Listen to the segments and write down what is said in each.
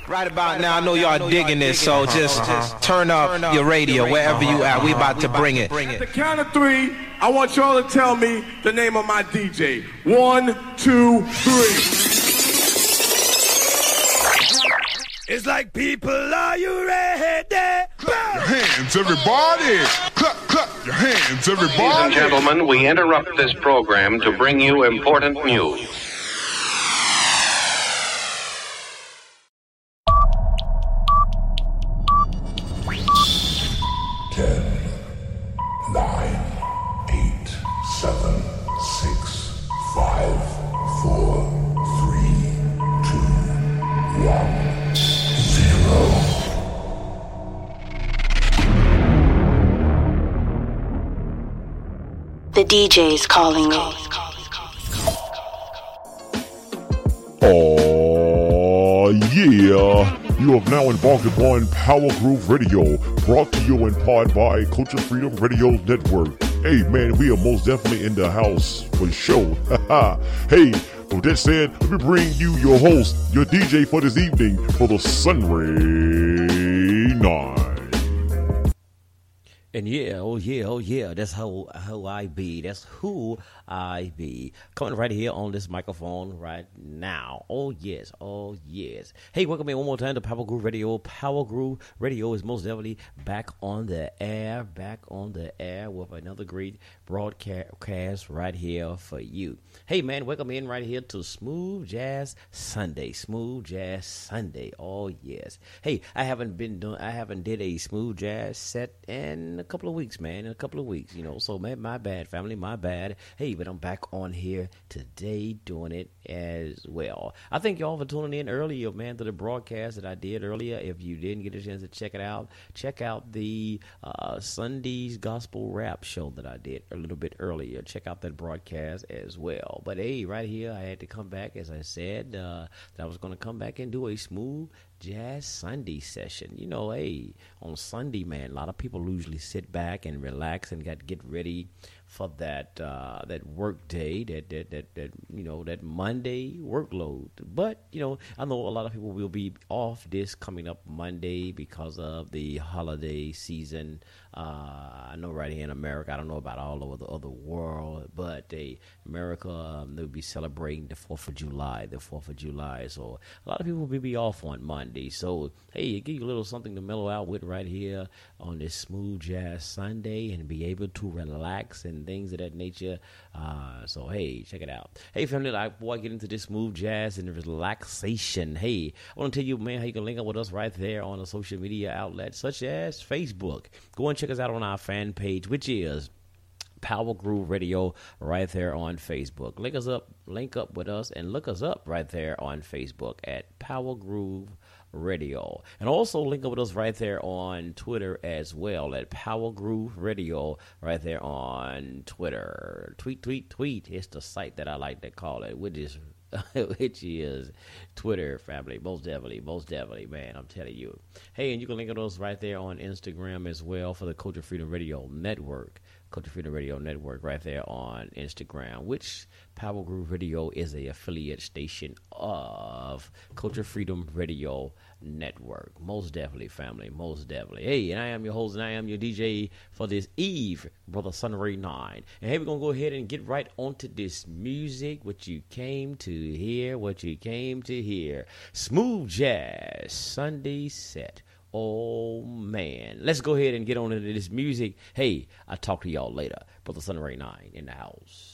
Right about now, I know y'all digging this, so just turn up your radio wherever you at. We about to bring it. At the count of three, I want y'all to tell me the name of my DJ. 1, 2, 3. It's like, people, are you ready? Clap your hands, everybody. Clap, clap your hands, everybody. Ladies and gentlemen, we interrupt this program to bring you important news. The DJ's calling me. Oh, yeah. You have now embarked upon Power Groove Radio, brought to you in part by Culture Freedom Radio Network. Hey, man, we are most definitely in the house for sure. Hey, with that said, let me bring you your host, your DJ for this evening for the Sunray Night. And yeah, oh yeah, that's how I be. That's who I be. Coming right here on this microphone right now. Oh yes. Hey, welcome in one more time to Power Groove Radio. Power Groove Radio is most definitely back on the air with another great broadcast right here for you. Hey man, welcome in right here to Smooth Jazz Sunday. Oh yes. Hey, I haven't did a smooth jazz set in a couple of weeks, man. So man, my bad, family, my bad. Hey, but I'm back on here today doing it as well. I thank y'all for tuning in earlier, man, to the broadcast that I did earlier. If you didn't get a chance to check it out, check out the Sunday's Gospel Rap show that I did a little bit earlier. Check out that broadcast as well. But hey, right here, I had to come back, as I said, that I was going to come back and do a smooth Jazz Sunday session. You know, hey, on Sunday, man, a lot of people usually sit back and relax and get ready for that work day, that Monday workload. But I know a lot of people will be off this coming up Monday because of the holiday season. I know right here in America, I don't know about all over the other world, but America, they'll be celebrating the 4th of July. So a lot of people will be off on Monday. So hey, give you a little something to mellow out with right here on this Smooth Jazz Sunday and be able to relax and things of that nature. So hey, check it out. Hey family, before I get into this smooth jazz and relaxation, hey, I want to tell you, man, how you can link up with us right there on a social media outlet such as Facebook. Go and check us out on our fan page, which is Power Groove Radio right there on Facebook. Link up with us and look us up right there on Facebook at Power Groove Radio. And also link up with us right there on Twitter as well at Power Groove Radio right there on Twitter. Tweet. It's the site that I like to call it, which is Twitter, family. Most definitely, man, I'm telling you. Hey, and you can link up with us right there on Instagram as well for the Culture Freedom Radio Network. Culture Freedom Radio Network right there on Instagram, which Power Groove Radio is a affiliate station of Culture Freedom Radio Network. Most definitely, family, most definitely. Hey, and I am your host and I am your DJ for this eve, Brother Sunray 9. And hey, we're going to go ahead and get right onto this music, what you came to hear. Smooth Jazz Sunday set. Oh, man. Let's go ahead and get on into this music. Hey, I'll talk to y'all later. Brother Sunray 9 in the house.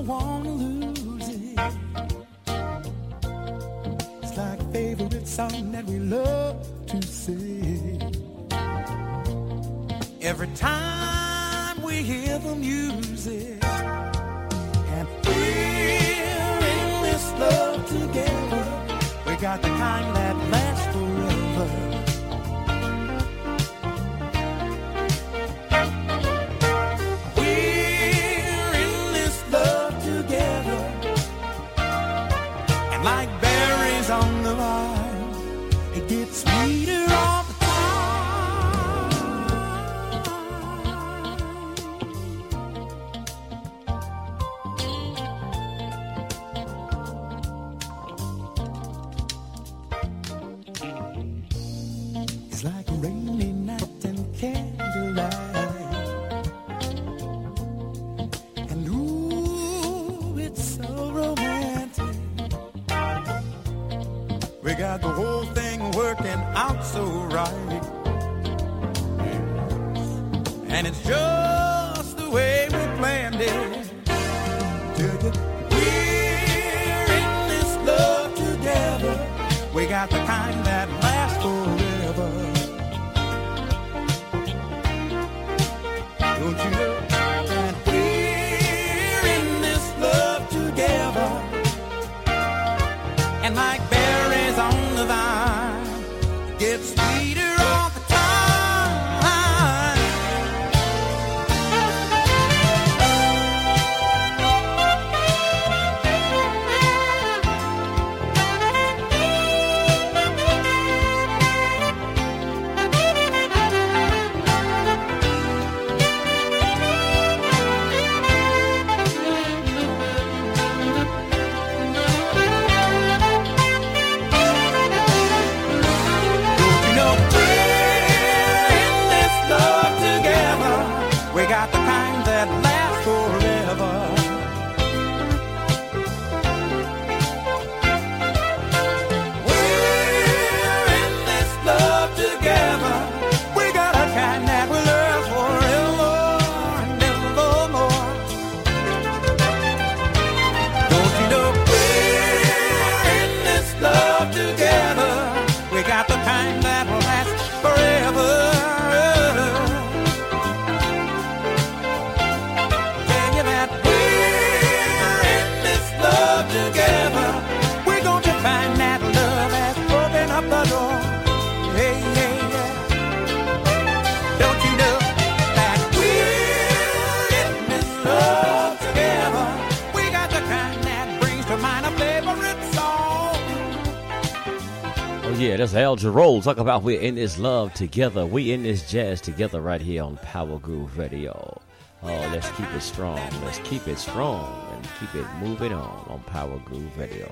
don't wanna lose it. It's like a favorite song that we love to sing. Every time we hear the music, and we're in this love together. We got the kind that lasts forever. Like berries on the vine, it gets sweeter all the time. It's like a rainy night and candlelight, and ooh, it's so romantic. We got the whole thing working out so right. And it's just the way we planned it. We're in this love together. We got the kind that lasts forever. Don't you know that we're in this love together? And like on the vine, gets sweeter all the time. Yeah, that's Al Jarreau. Talk about we're in this love together. We in this jazz together right here on Power Groove Radio. Oh, let's keep it strong. Let's keep it strong and keep it moving on Power Groove Radio.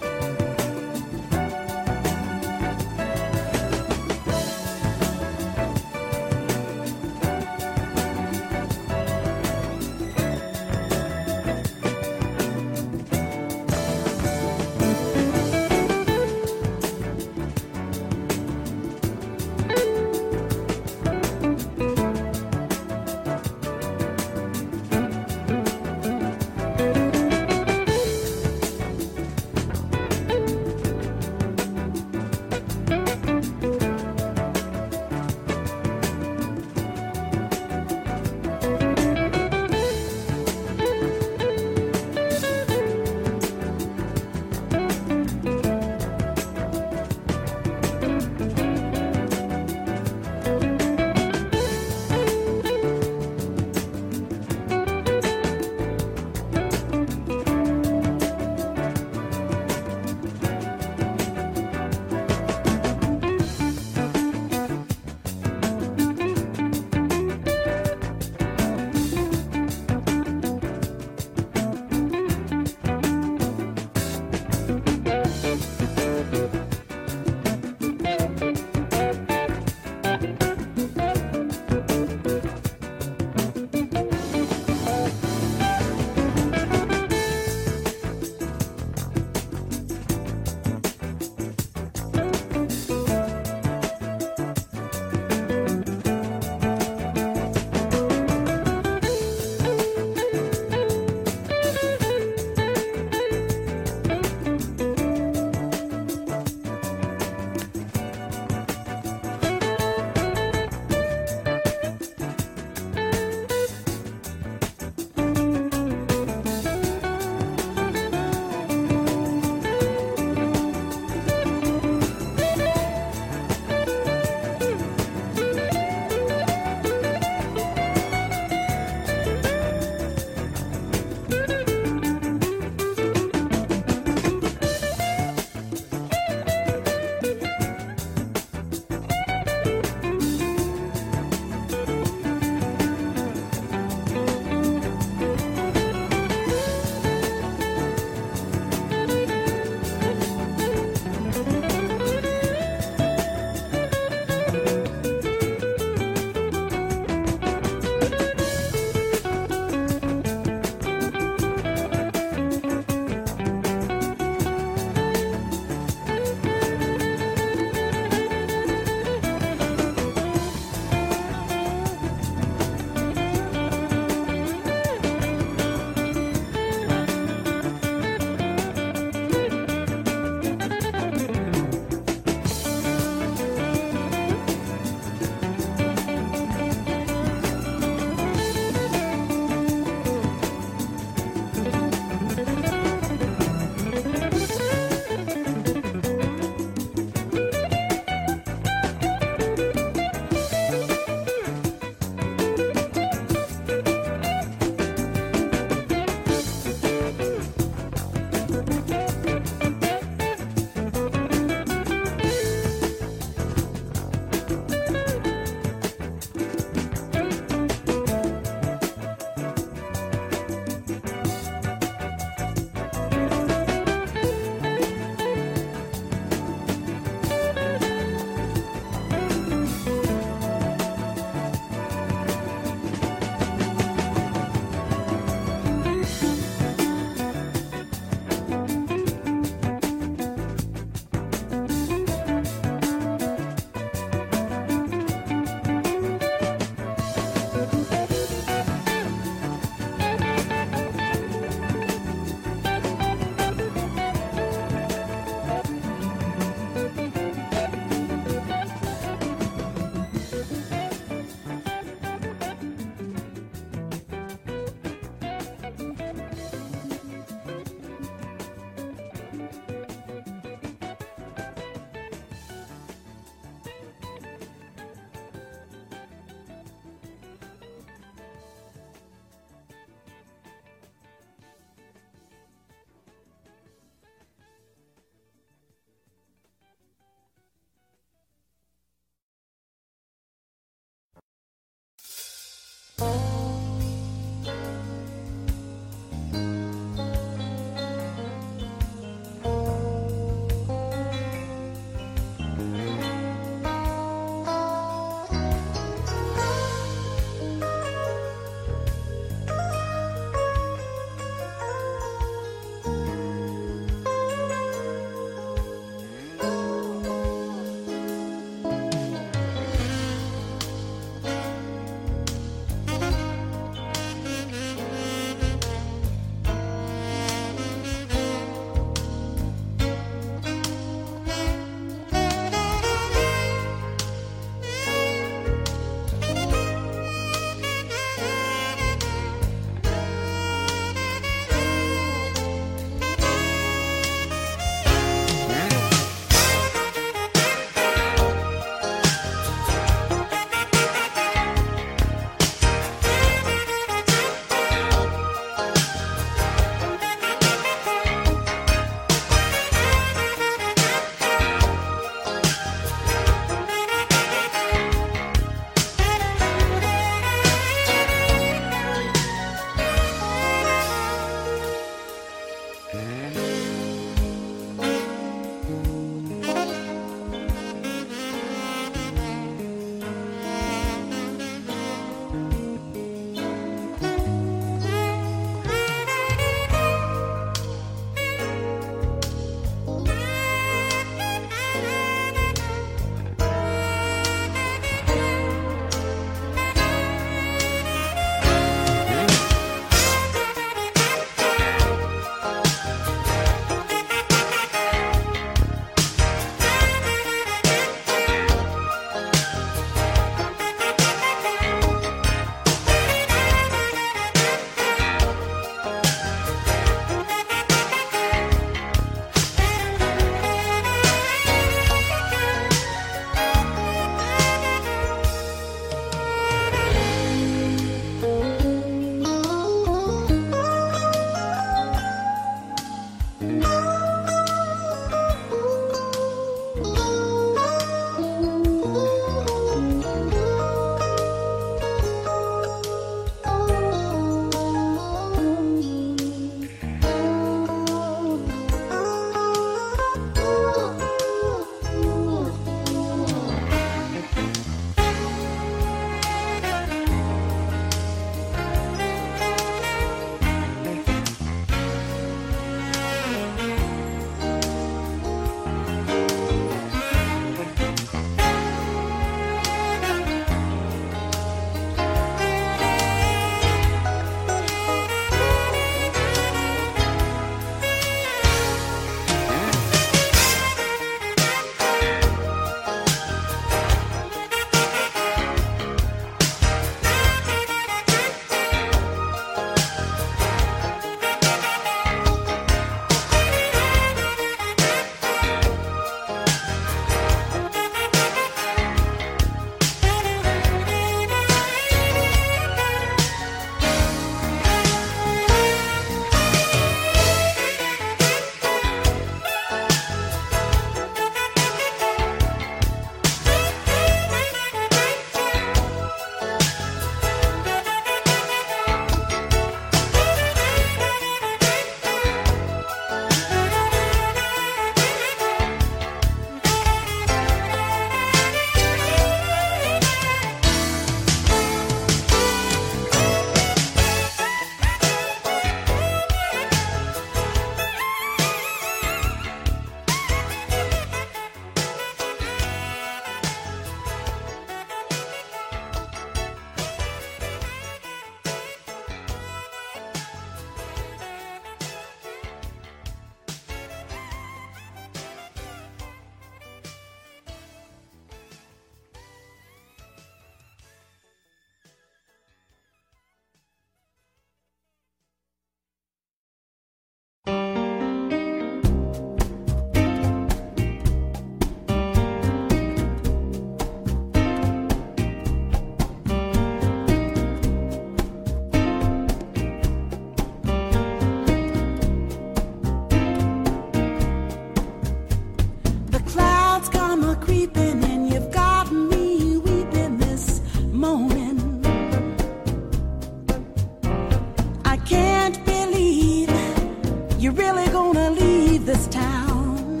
you really gonna leave this town?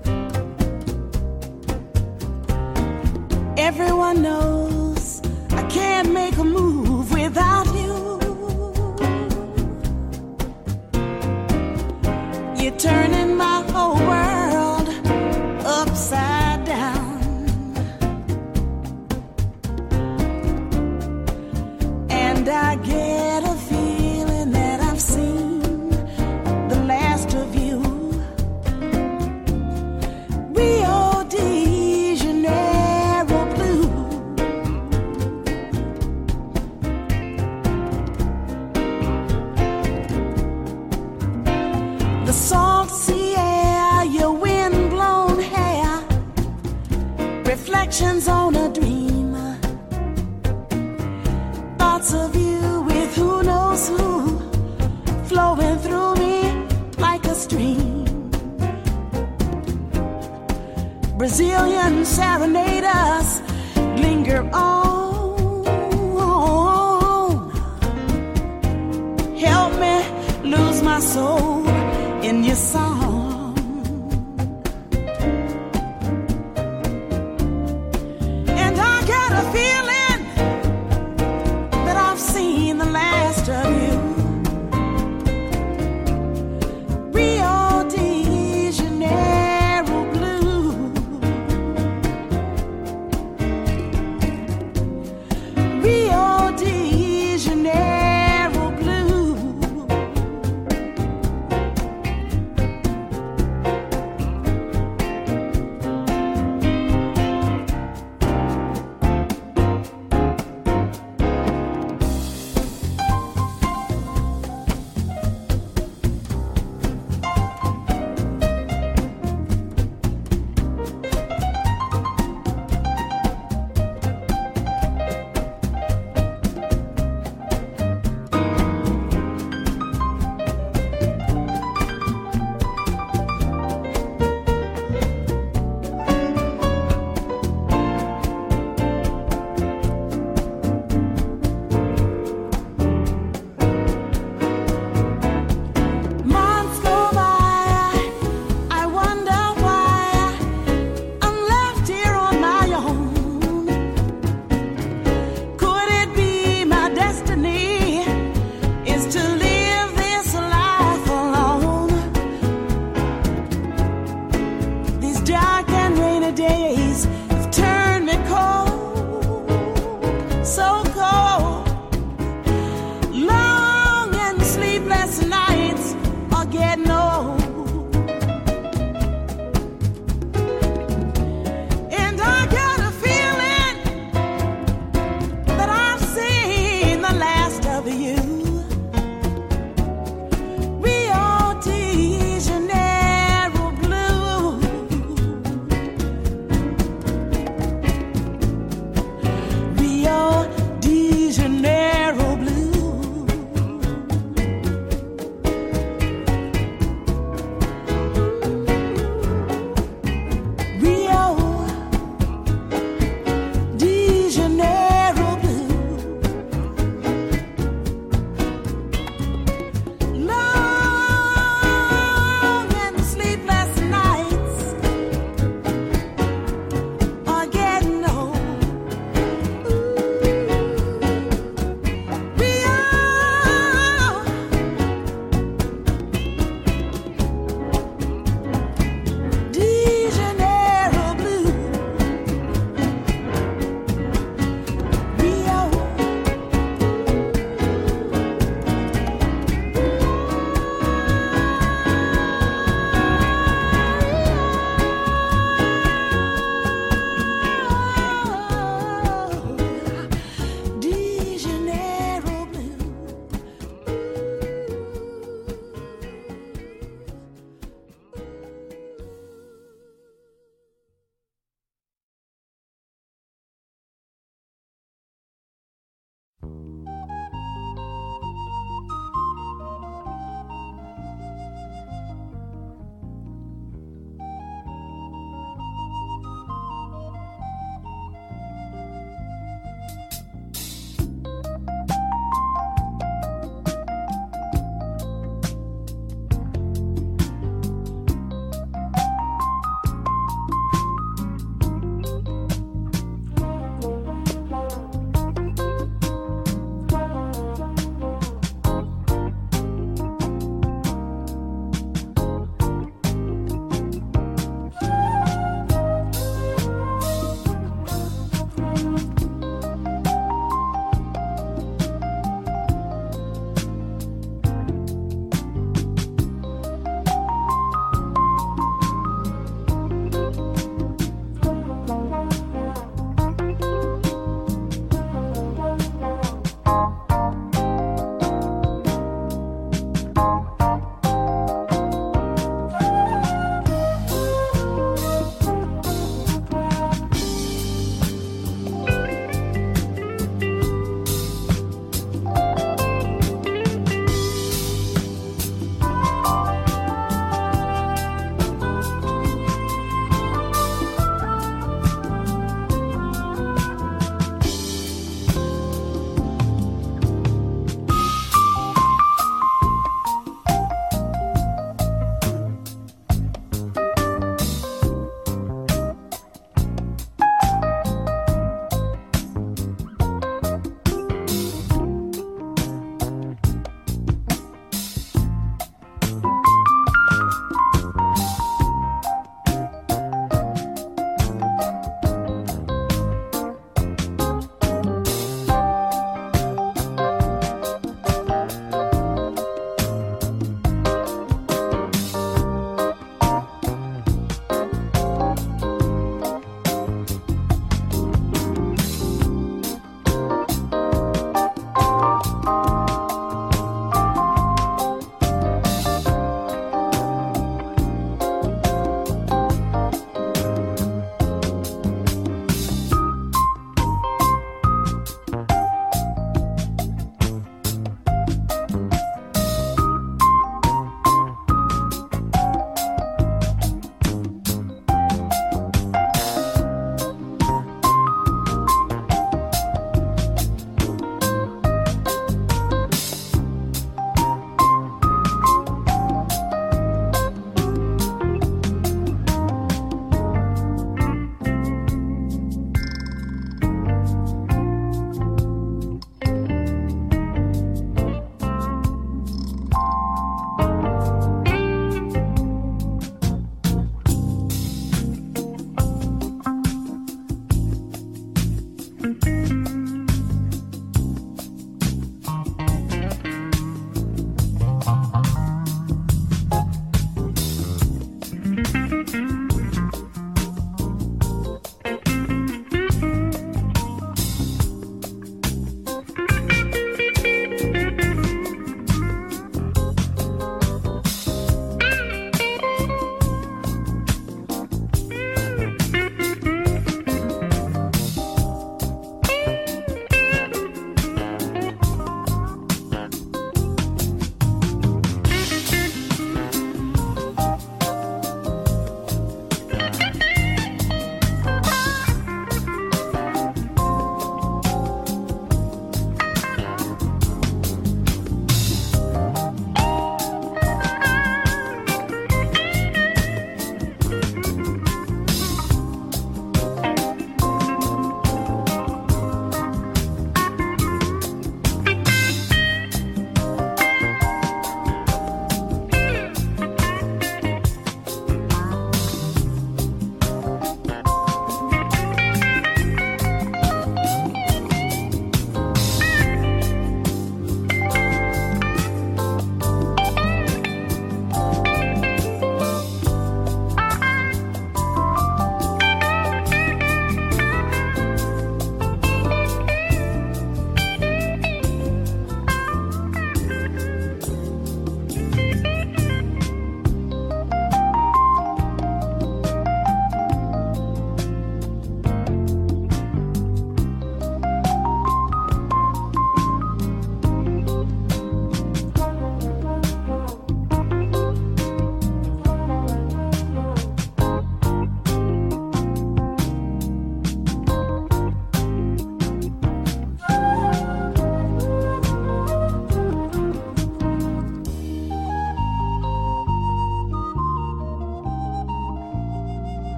Everyone knows I can't make a move without you. You're turning my whole world upside down. And I get a feeling that I've seen the last of you. Rio de Janeiro blue. The salt sea air, your wind-blown hair, reflections on a dream, thoughts of you with who knows who, flowing through me like a stream. Brazilian serenaders linger on. Help me lose my soul in your song. And I got a feeling that I've seen the last of you. Rio de Janeiro blue. Rio de Janeiro blue.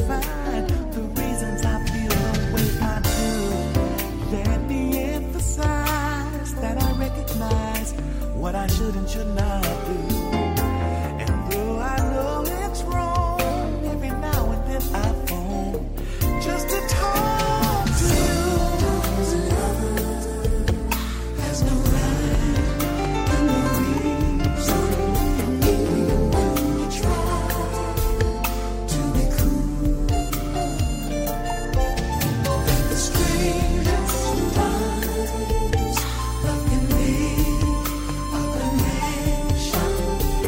find the reasons I feel the way I do. Let me emphasize that I recognize what I should and should not do. And though I know it's wrong, every now and then I phone just to talk to you. There's no rhyme and no reason. We try to be cool. The strangest times love can be a connection.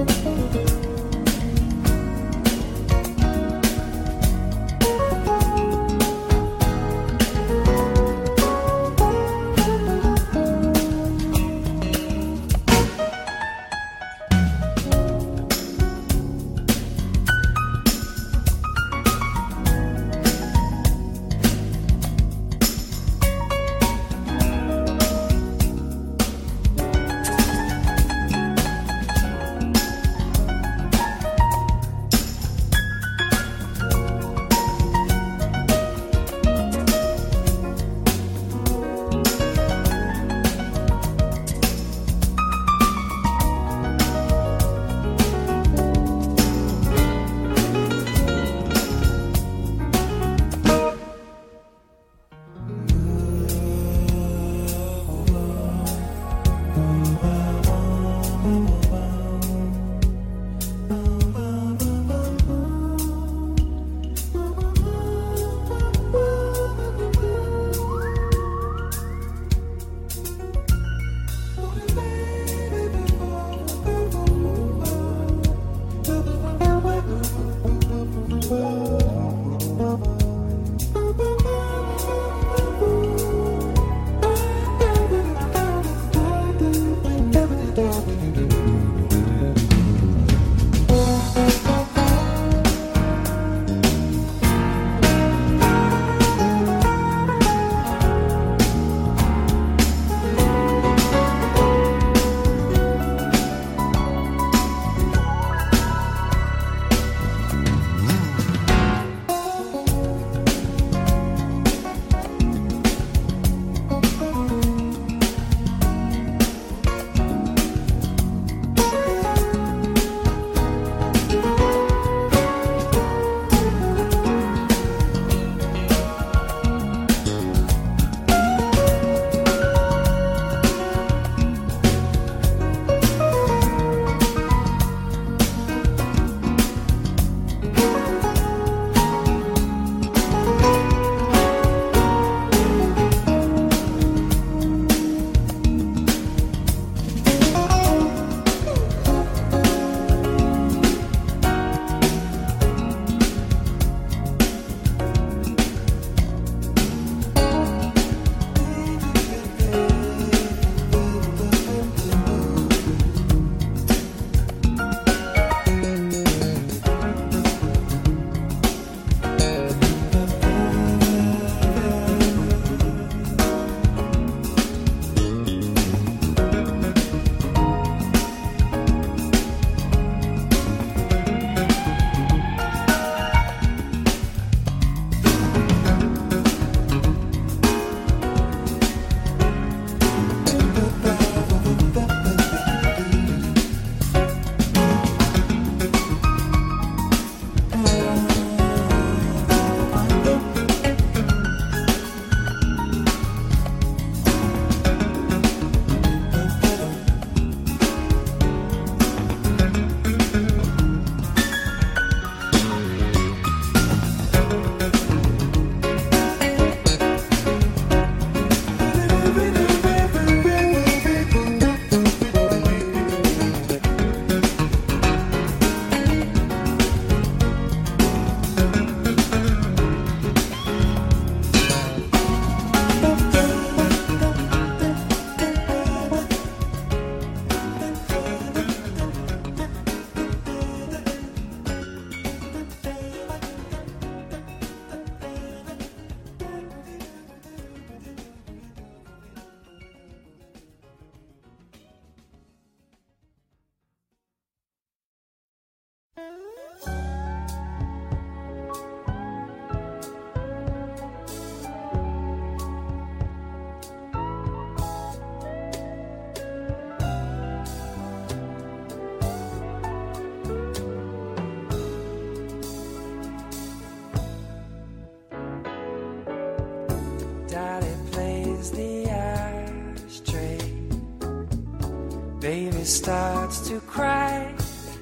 Baby starts to cry.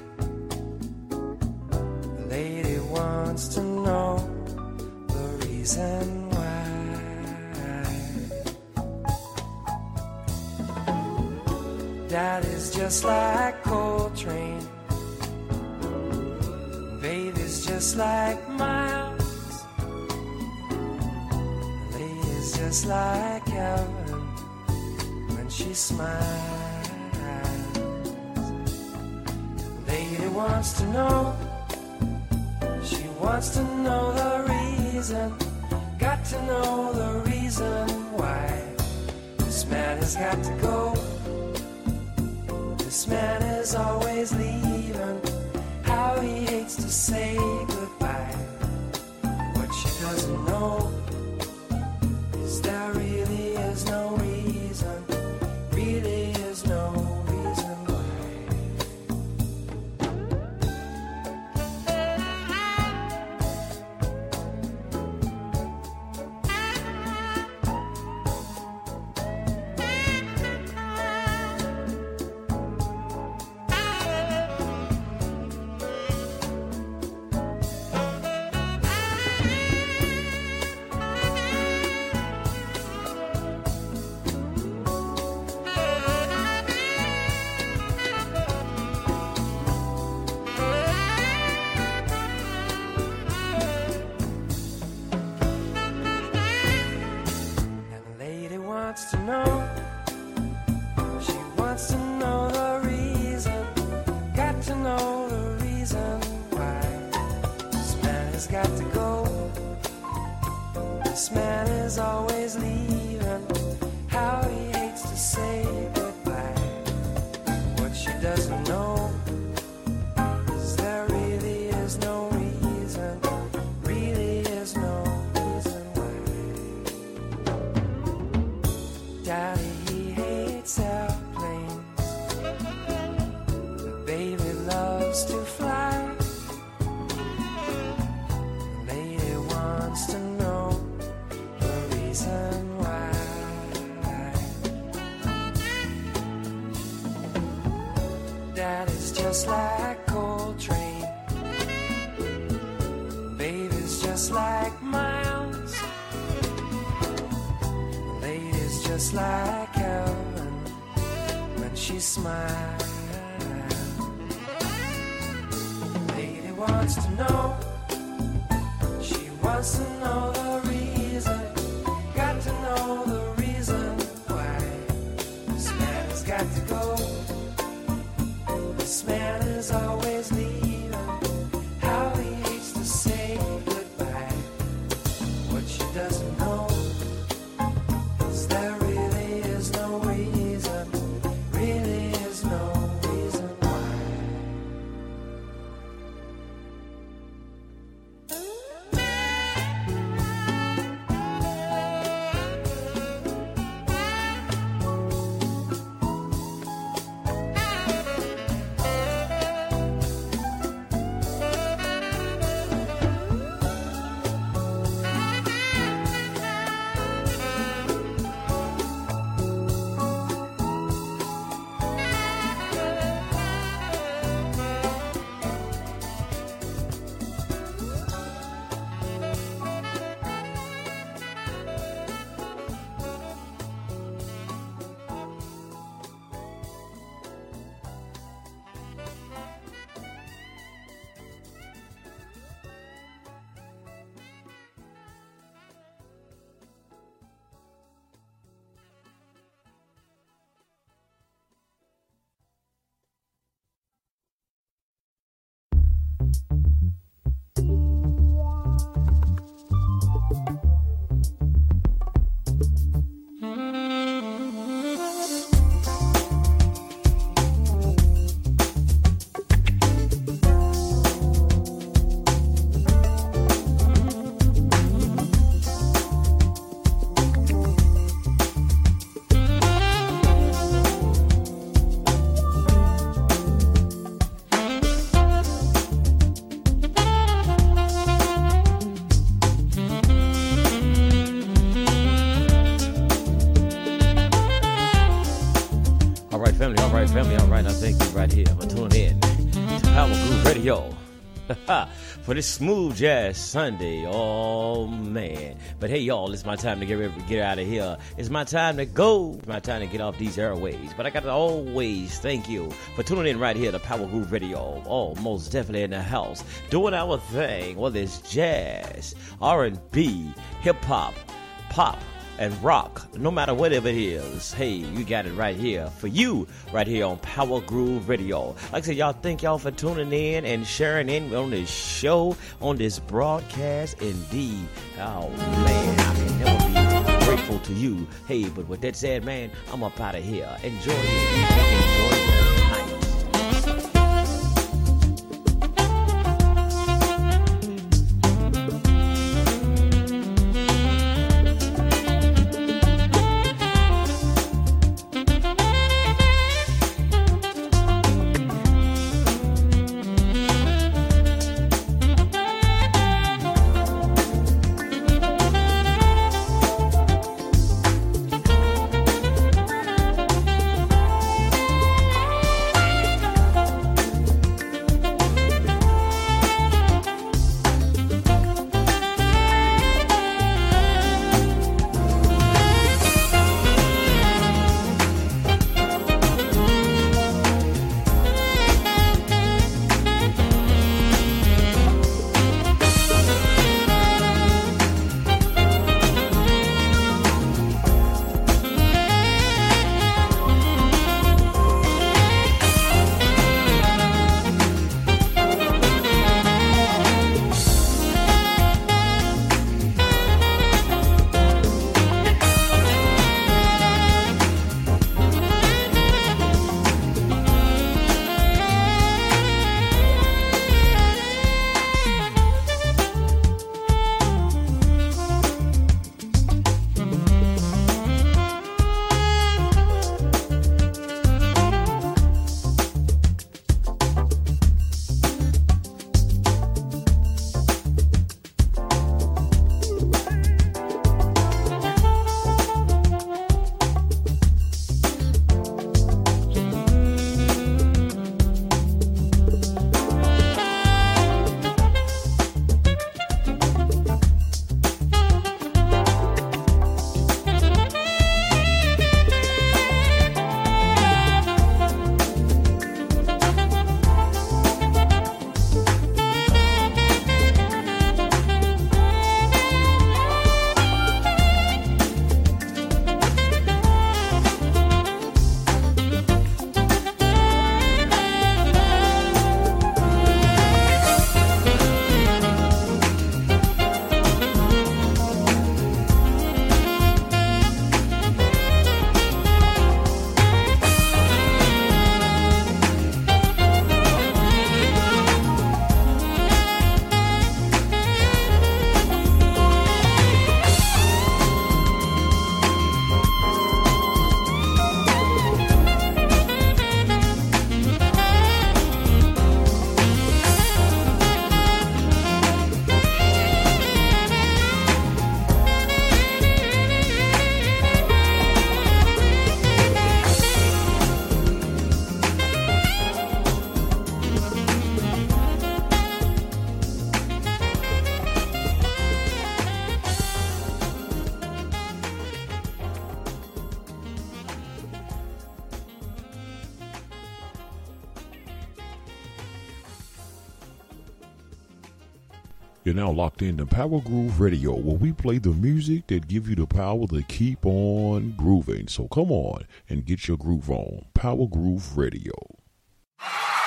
The lady wants to know the reason why. Daddy's just like Coltrane, just like Miles. The lady's just like heaven when she smiles. The lady wants to know, she wants to know the reason. Got to know the reason why this man has got to go. This man is always leaving. How he hates to say goodbye. What she doesn't know is there really is no reason. Really is no reason why. To know, she wants to know the reason. Got to know the reason why this man has got to go. This man is always leaving. How he hates to say goodbye. What she doesn't know is there really is no reason. Really is no reason why. Daddy, he hates airplanes, but baby loves to fly. The lady wants to know the reason why. Daddy's just like Coltrane, baby's just like Miles. Just like heaven when she smiles. Lady wants to know, she wants to know the reason. Got to know the reason why this man has got to go. This man is always leaving. How he hates to say goodbye. What she doesn't know, there really is no reason, really is no reason why. Family, all right, I thank you right here for tuning in to Power Groove Radio. for this smooth jazz Sunday. Oh, man. But hey, y'all, it's my time to get out of here. It's my time to go. It's my time to get off these airways. But I got to always thank you for tuning in right here to Power Groove Radio. Oh, most definitely in the house. Doing our thing, whether it's jazz, R&B, hip-hop, pop, and rock, no matter whatever it is. Hey, you got it right here for you, right here on Power Groove Radio. Like I said, y'all, thank y'all for tuning in and sharing in on this show, on this broadcast. Indeed, oh man, I can never be grateful to you. Hey, but with that said, man, I'm up out of here. Enjoy your evening, enjoy your night. You're now locked into Power Groove Radio, where we play the music that give you the power to keep on grooving. So come on and get your groove on. Power Groove Radio.